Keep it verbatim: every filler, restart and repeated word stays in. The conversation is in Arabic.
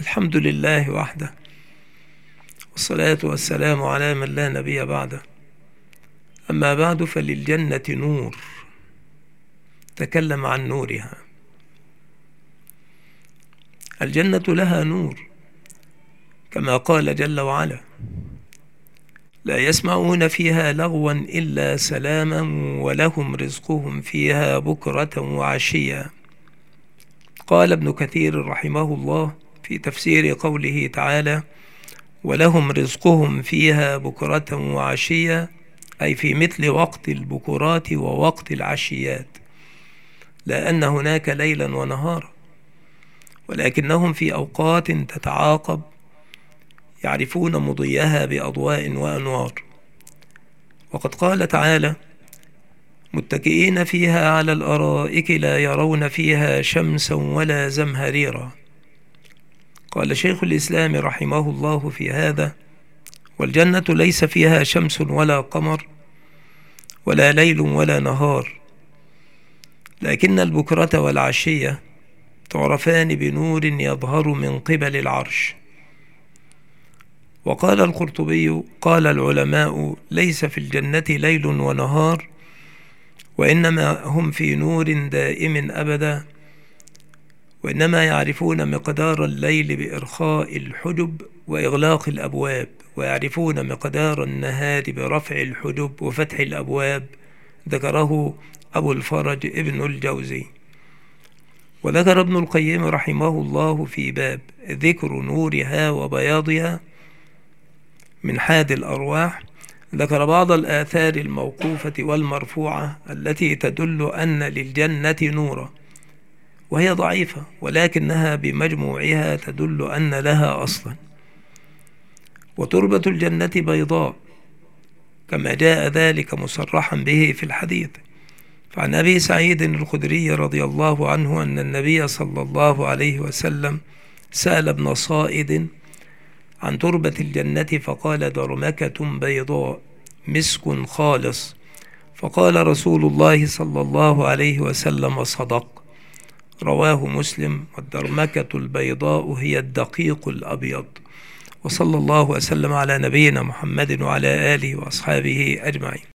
الحمد لله وحده، والصلاة والسلام على من لا نبي بعده. أما بعد، فللجنة نور، تكلم عن نورها. الجنة لها نور كما قال جل وعلا: لا يسمعون فيها لغوا إلا سلاما ولهم رزقهم فيها بكرة وعشيا. قال ابن كثير رحمه الله في تفسير قوله تعالى: ولهم رزقهم فيها بكرة وعشيا، أي في مثل وقت البكرات ووقت العشيات، لأن هناك ليلا ونهارا، ولكنهم في أوقات تتعاقب يعرفون مضيها بأضواء وأنوار. وقد قال تعالى: متكئين فيها على الأرائك لا يرون فيها شمسا ولا زمهريرا. قال شيخ الإسلام رحمه الله في هذا: والجنة ليس فيها شمس ولا قمر ولا ليل ولا نهار، لكن البكرة والعشية تعرفان بنور يظهر من قبل العرش. وقال القرطبي: قال العلماء: ليس في الجنة ليل ونهار، وإنما هم في نور دائم أبدا، وإنما يعرفون مقدار الليل بإرخاء الحجب وإغلاق الأبواب، ويعرفون مقدار النهار برفع الحجب وفتح الأبواب. ذكره أبو الفرج ابن الجوزي. وذكر ابن القيم رحمه الله في باب ذكر نورها وبياضها من حاد الأرواح، ذكر بعض الآثار الموقوفة والمرفوعة التي تدل أن للجنة نورا، وهي ضعيفة، ولكنها بمجموعها تدل أن لها أصلا. وتربة الجنة بيضاء كما جاء ذلك مصرحا به في الحديث. فعن أبي سعيد الخدري رضي الله عنه أن النبي صلى الله عليه وسلم سأل ابن صائد عن تربة الجنة فقال: درمكة بيضاء مسك خالص. فقال رسول الله صلى الله عليه وسلم: صدق. رواه مسلم. والدرمكة البيضاء هي الدقيق الأبيض. وصلى الله وسلم على نبينا محمد وعلى آله وأصحابه أجمعين.